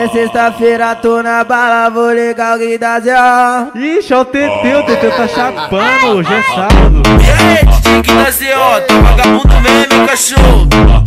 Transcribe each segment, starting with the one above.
É sexta-feira, tô na bala, vou ligar o Guidazia. Ixi, é o TT tá chapando, hoje é sábado. E aí, DJ Guidazia, tá vagabundo mesmo, cachorro.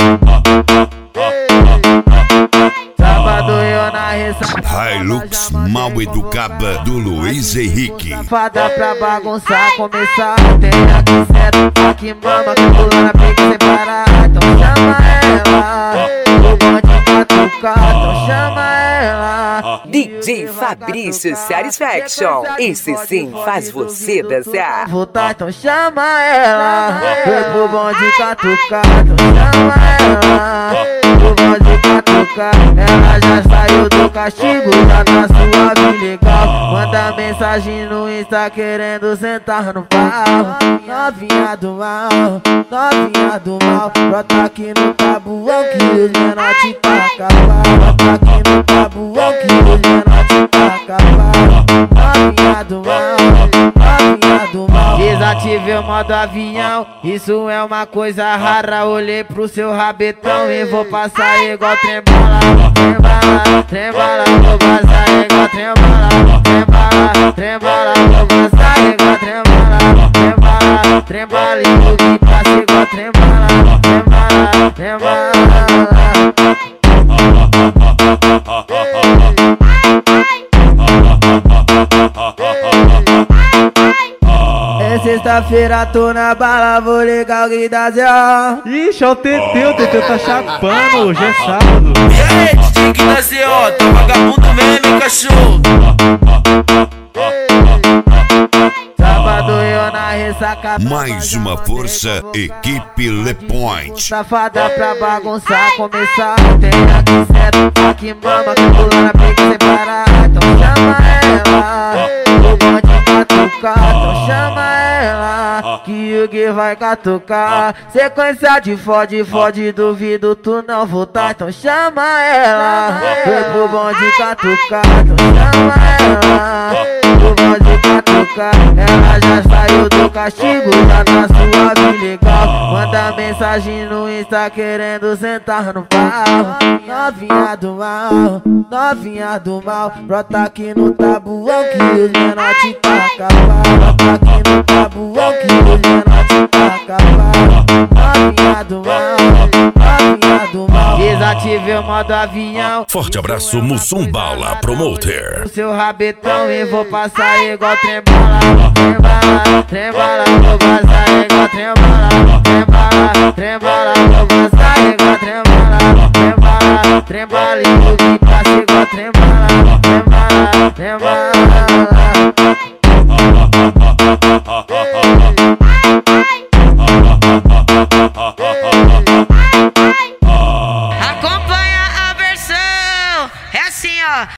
Sábado eu na ressaca, Hilux mal educada do Luiz Henrique. safada pra bagunçar, começar. Tem aqui certo, aqui mama, que pula na pique sem parar. Então chama ela, o bonde catucar, então chama ela. DJ Fabrício Satisfaction, esse sim faz você dançar. Voltar, então chama ela, foi pro bonde catucar, então chama ela, o bonde catucar. Ela já saiu do castigo, tá na suave legal. Manda mensagem no Insta querendo sentar no pau. Novinha do mal, novinha do mal, brota aqui no tabuão que os menor te taca pau. Brota aqui no tabuão que os menor te taca pau. Novinha do mal, novinha do mal. Desativei o modo avião, isso é uma coisa rara. Olhei pro seu rabetão e vou passar igual trembala. Trembala, trembala, vou passar igual trembala. Trembala, trembala, vou passar igual trembala. Trembala, trembala e vou que passa igual trembala. Trembala, trembala. É sexta-feira, tô na bala, vou ligar o Guidazia. Ixi, é o TT tá chapando, hoje é sábado. E aí, DJ Guidazia, tá vagabundo mesmo, cachorro. Sábado eu na ressaca, Mais uma força, equipe Le Point. safada pra bagunçar, começar. Tem aqui certo, aqui mama, que pula na pique sem parar. Então chama ela, o bonde catucar. Então chama ela, que o Gui vai catucar. Sequência de fode, duvido tu não voltar. Então chama ela, foi pro bonde catucar. Então chama ela, o bonde catucar. Ela já saiu do castigo, tá na suave legal. Manda mensagem no Insta querendo sentar no pau. Novinha do mal, novinha do mal, brota aqui no tabuão que os menor te taca pau. Brota aqui no tabuão que os menor te taca pau. Novinha do mal, novinha do mal. Desativei o modo avião. Forte abraço, Mussumbala Promoter. O seu rabetão e vou passar igual trembala. Trembala, trembala, vou passar igual trembala. Trembala, trembala, vou passar igual trembala. Trembala, trembala e vou que passa igual trembala. Trembala, trembala.